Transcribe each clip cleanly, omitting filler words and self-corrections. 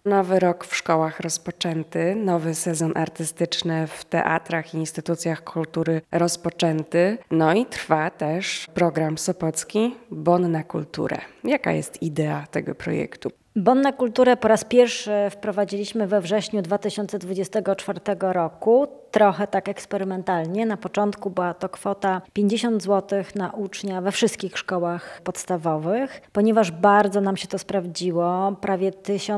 Nowy rok w szkołach rozpoczęty, nowy sezon artystyczny w teatrach i instytucjach kultury rozpoczęty. No i trwa też program sopocki Bon na kulturę. Jaka jest idea tego projektu? Bon na kulturę po raz pierwszy wprowadziliśmy we wrześniu 2024 roku, trochę tak eksperymentalnie. Na początku była to kwota 50 zł na ucznia we wszystkich szkołach podstawowych. Ponieważ bardzo nam się to sprawdziło, prawie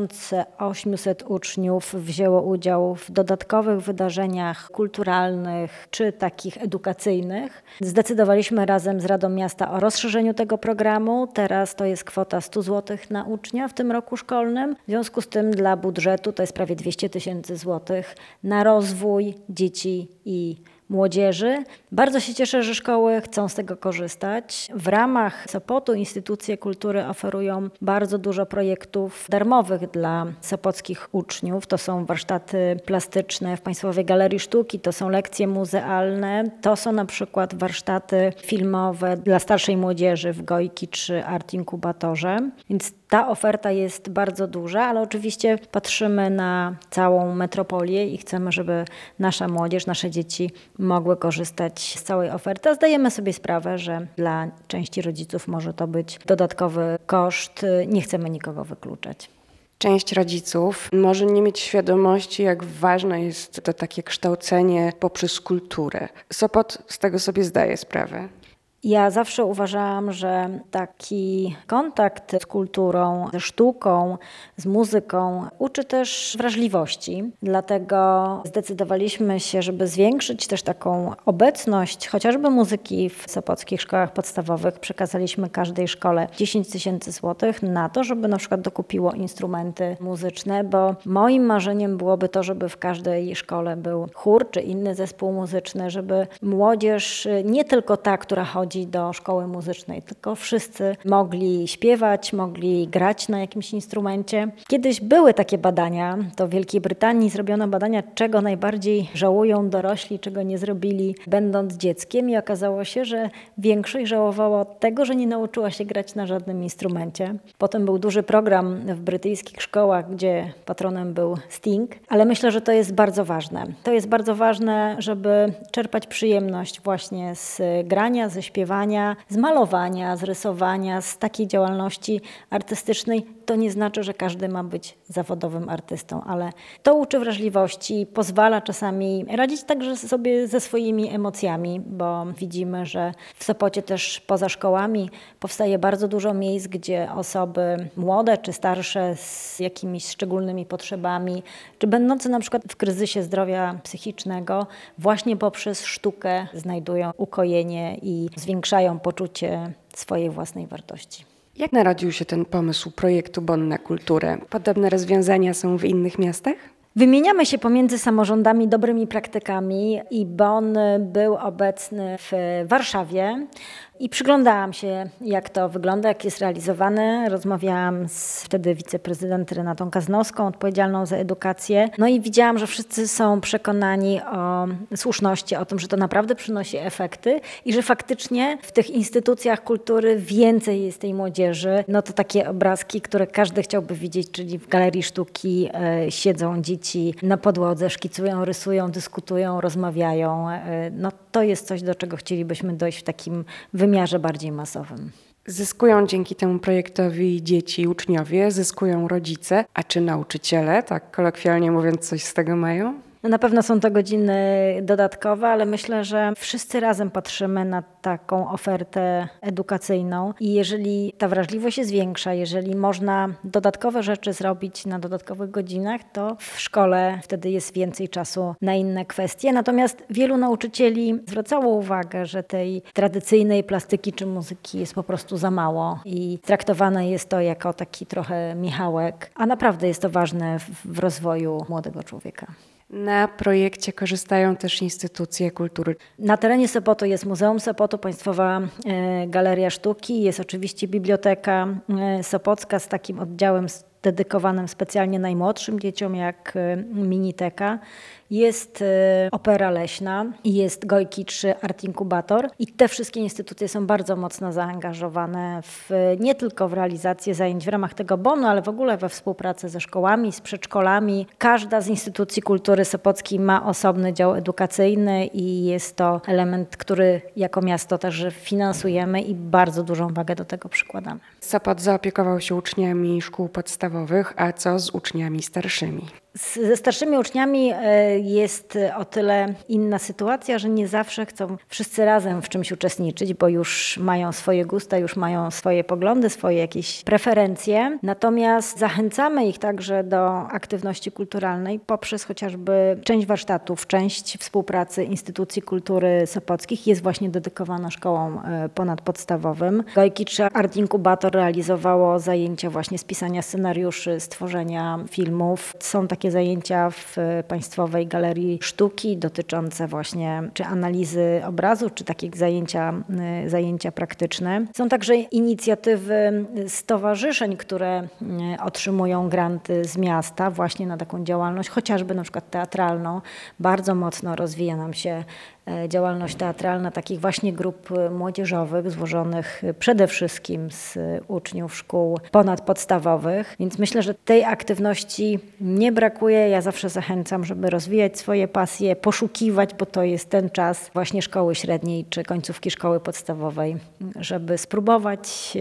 1800 uczniów wzięło udział w dodatkowych wydarzeniach kulturalnych czy takich edukacyjnych. Zdecydowaliśmy razem z Radą Miasta o rozszerzeniu tego programu. Teraz to jest kwota 100 zł na ucznia w tym roku szkolnym. W związku z tym dla budżetu to jest prawie 200 000 złotych na rozwój dzieci i młodzieży. Bardzo się cieszę, że szkoły chcą z tego korzystać. W ramach Sopotu instytucje kultury oferują bardzo dużo projektów darmowych dla sopockich uczniów. To są warsztaty plastyczne w Państwowej Galerii Sztuki, to są lekcje muzealne, to są na przykład warsztaty filmowe dla starszej młodzieży w Gojki czy Art Inkubatorze. Więc ta oferta jest bardzo duża, ale oczywiście patrzymy na całą metropolię i chcemy, żeby nasza młodzież, nasze dzieci mogły korzystać z całej oferty. A zdajemy sobie sprawę, że dla części rodziców może to być dodatkowy koszt. Nie chcemy nikogo wykluczać. Część rodziców może nie mieć świadomości, jak ważne jest to takie kształcenie poprzez kulturę. Sopot z tego sobie zdaje sprawę. Ja zawsze uważałam, że taki kontakt z kulturą, ze sztuką, z muzyką uczy też wrażliwości. Dlatego zdecydowaliśmy się, żeby zwiększyć też taką obecność chociażby muzyki w sopockich szkołach podstawowych. Przekazaliśmy każdej szkole 10 000 złotych na to, żeby na przykład dokupiło instrumenty muzyczne, bo moim marzeniem byłoby to, żeby w każdej szkole był chór czy inny zespół muzyczny, żeby młodzież, nie tylko ta, która chodzi do szkoły muzycznej, tylko wszyscy mogli śpiewać, mogli grać na jakimś instrumencie. Kiedyś były takie badania, to w Wielkiej Brytanii zrobiono badania, czego najbardziej żałują dorośli, czego nie zrobili będąc dzieckiem i okazało się, że większość żałowała tego, że nie nauczyła się grać na żadnym instrumencie. Potem był duży program w brytyjskich szkołach, gdzie patronem był Sting, ale myślę, że to jest bardzo ważne. To jest bardzo ważne, żeby czerpać przyjemność właśnie z grania, ze śpiewania, z malowania, z rysowania, z takiej działalności artystycznej. To nie znaczy, że każdy ma być zawodowym artystą, ale to uczy wrażliwości, pozwala czasami radzić także sobie ze swoimi emocjami, bo widzimy, że w Sopocie też poza szkołami powstaje bardzo dużo miejsc, gdzie osoby młode czy starsze z jakimiś szczególnymi potrzebami, czy będące na przykład w kryzysie zdrowia psychicznego, właśnie poprzez sztukę znajdują ukojenie i zwiększają poczucie swojej własnej wartości. Jak narodził się ten pomysł projektu Bon na kulturę? Podobne rozwiązania są w innych miastach? Wymieniamy się pomiędzy samorządami dobrymi praktykami i Bon był obecny w Warszawie i przyglądałam się, jak to wygląda, jak jest realizowane. Rozmawiałam z wtedy wiceprezydent Renatą Kaznowską, odpowiedzialną za edukację. No i widziałam, że wszyscy są przekonani o słuszności, o tym, że to naprawdę przynosi efekty i że faktycznie w tych instytucjach kultury więcej jest tej młodzieży. No to takie obrazki, które każdy chciałby widzieć, czyli w Galerii Sztuki siedzą dzieci na podłodze, szkicują, rysują, dyskutują, rozmawiają. No to jest coś, do czego chcielibyśmy dojść w takim wymiarze bardziej masowym. Zyskują dzięki temu projektowi dzieci, uczniowie, zyskują rodzice, a czy nauczyciele, tak kolokwialnie mówiąc, coś z tego mają? No na pewno są to godziny dodatkowe, ale myślę, że wszyscy razem patrzymy na taką ofertę edukacyjną i jeżeli ta wrażliwość jest większa, jeżeli można dodatkowe rzeczy zrobić na dodatkowych godzinach, to w szkole wtedy jest więcej czasu na inne kwestie. Natomiast wielu nauczycieli zwracało uwagę, że tej tradycyjnej plastyki czy muzyki jest po prostu za mało i traktowane jest to jako taki trochę Michałek, a naprawdę jest to ważne w rozwoju młodego człowieka. Na projekcie korzystają też instytucje kultury. Na terenie Sopotu jest Muzeum Sopotu, Państwowa Galeria Sztuki, jest oczywiście Biblioteka Sopocka z takim oddziałem dedykowanym specjalnie najmłodszym dzieciom, jak Miniteka. Jest Opera Leśna, jest Gojki 3 Art Inkubator i te wszystkie instytucje są bardzo mocno zaangażowane nie tylko w realizację zajęć w ramach tego bonu, ale w ogóle we współpracę ze szkołami, z przedszkolami. Każda z instytucji kultury sopockiej ma osobny dział edukacyjny i jest to element, który jako miasto też finansujemy i bardzo dużą wagę do tego przykładamy. Sopot zaopiekował się uczniami szkół podstawowych, a co z uczniami starszymi? Ze starszymi uczniami jest o tyle inna sytuacja, że nie zawsze chcą wszyscy razem w czymś uczestniczyć, bo już mają swoje gusta, już mają swoje poglądy, swoje jakieś preferencje. Natomiast zachęcamy ich także do aktywności kulturalnej poprzez chociażby część warsztatów, część współpracy instytucji kultury sopockich jest właśnie dedykowana szkołom ponadpodstawowym. Gojki 3 Art Inkubator realizowało zajęcia właśnie z pisania scenariuszy, stworzenia filmów. Są takie zajęcia w Państwowej Galerii Sztuki dotyczące właśnie czy analizy obrazu, czy takie zajęcia praktyczne. Są także inicjatywy stowarzyszeń, które otrzymują granty z miasta właśnie na taką działalność, chociażby na przykład teatralną. Bardzo mocno rozwija nam się działalność teatralna takich właśnie grup młodzieżowych złożonych przede wszystkim z uczniów szkół ponadpodstawowych, więc myślę, że tej aktywności nie brakuje. Ja zawsze zachęcam, żeby rozwijać swoje pasje, poszukiwać, bo to jest ten czas właśnie szkoły średniej czy końcówki szkoły podstawowej, żeby spróbować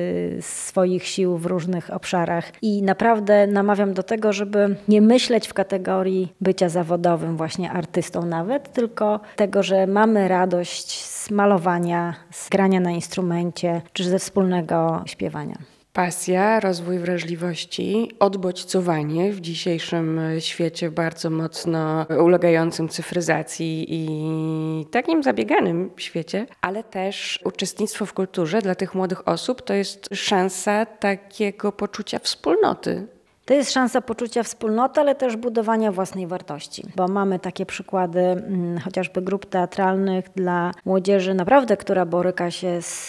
swoich sił w różnych obszarach i naprawdę namawiam do tego, żeby nie myśleć w kategorii bycia zawodowym, właśnie artystą nawet, tylko tego, że mamy radość z malowania, z grania na instrumencie, czy ze wspólnego śpiewania. Pasja, rozwój wrażliwości, odbodźcowanie w dzisiejszym świecie bardzo mocno ulegającym cyfryzacji i takim zabieganym świecie, ale też uczestnictwo w kulturze dla tych młodych osób to jest szansa takiego poczucia wspólnoty. To jest szansa poczucia wspólnoty, ale też budowania własnej wartości, bo mamy takie przykłady chociażby grup teatralnych dla młodzieży naprawdę, która boryka się z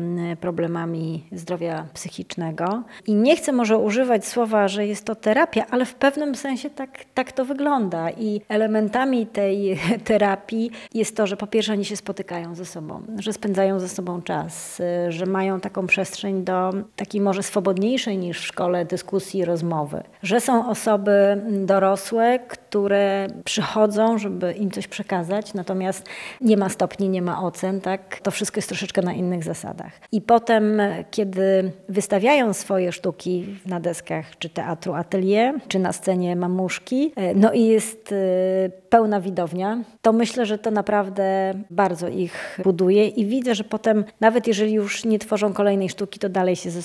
problemami zdrowia psychicznego. I nie chcę może używać słowa, że jest to terapia, ale w pewnym sensie tak to wygląda. I elementami tej terapii jest to, że po pierwsze oni się spotykają ze sobą, że spędzają ze sobą czas, że mają taką przestrzeń do takiej może swobodniejszej niż w szkole dyskusji, rozmowy. Że są osoby dorosłe, które przychodzą, żeby im coś przekazać, natomiast nie ma stopni, nie ma ocen, tak? To wszystko jest troszeczkę na innych zasadach. I potem, kiedy wystawiają swoje sztuki na deskach czy teatru Atelier, czy na scenie Mamuszki, no i jest pełna widownia, to myślę, że to naprawdę bardzo ich buduje i widzę, że potem, nawet jeżeli już nie tworzą kolejnej sztuki, to dalej się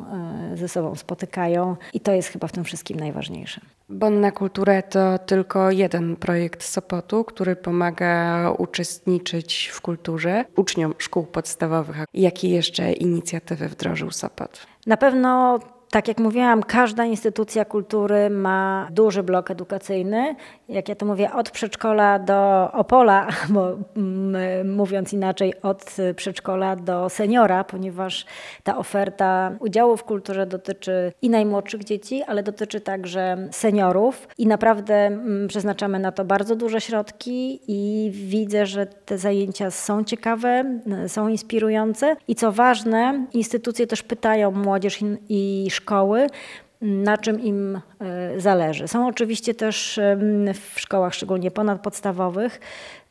ze sobą spotykają i to jest chyba w tym wszystkim najważniejsze. Bon na kulturę to tylko jeden projekt Sopotu, który pomaga uczestniczyć w kulturze uczniom szkół podstawowych. Jakie jeszcze inicjatywy wdrożył Sopot? Na pewno, tak jak mówiłam, każda instytucja kultury ma duży blok edukacyjny. Jak ja to mówię, od przedszkola do Opola, bo mówiąc inaczej, od przedszkola do seniora, ponieważ ta oferta udziału w kulturze dotyczy i najmłodszych dzieci, ale dotyczy także seniorów i naprawdę przeznaczamy na to bardzo duże środki i widzę, że te zajęcia są ciekawe, są inspirujące i co ważne, instytucje też pytają młodzież i szkoły, na czym im zależy. Są oczywiście też w szkołach, szczególnie ponadpodstawowych,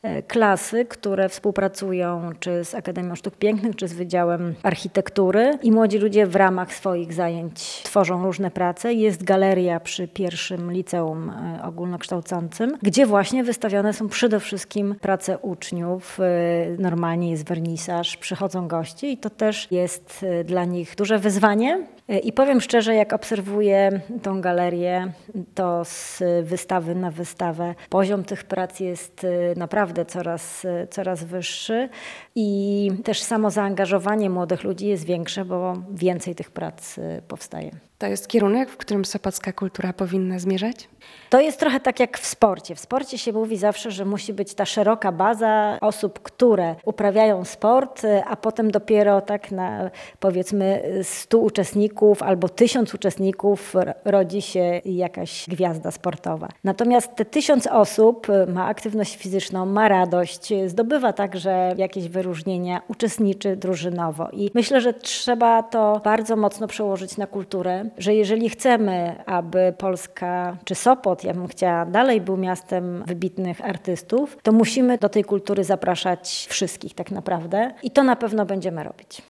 klasy, które współpracują czy z Akademią Sztuk Pięknych, czy z Wydziałem Architektury i młodzi ludzie w ramach swoich zajęć tworzą różne prace. Jest galeria przy pierwszym liceum ogólnokształcącym, gdzie właśnie wystawione są przede wszystkim prace uczniów. Normalnie jest wernisaż, przychodzą goście i to też jest dla nich duże wyzwanie. I powiem szczerze, jak obserwuję tą galerię, to z wystawy na wystawę poziom tych prac jest naprawdę coraz wyższy i też samo zaangażowanie młodych ludzi jest większe, bo więcej tych prac powstaje. To jest kierunek, w którym sopocka kultura powinna zmierzać? To jest trochę tak jak w sporcie. W sporcie się mówi zawsze, że musi być ta szeroka baza osób, które uprawiają sport, a potem dopiero tak na powiedzmy 100 uczestników albo 1000 uczestników rodzi się jakaś gwiazda sportowa. Natomiast te 1000 osób ma aktywność fizyczną, ma radość, zdobywa także jakieś wyróżnienia, uczestniczy drużynowo. I myślę, że trzeba to bardzo mocno przełożyć na kulturę, że jeżeli chcemy, aby Polska czy Sopot, ja bym chciała, dalej był miastem wybitnych artystów, to musimy do tej kultury zapraszać wszystkich tak naprawdę i to na pewno będziemy robić.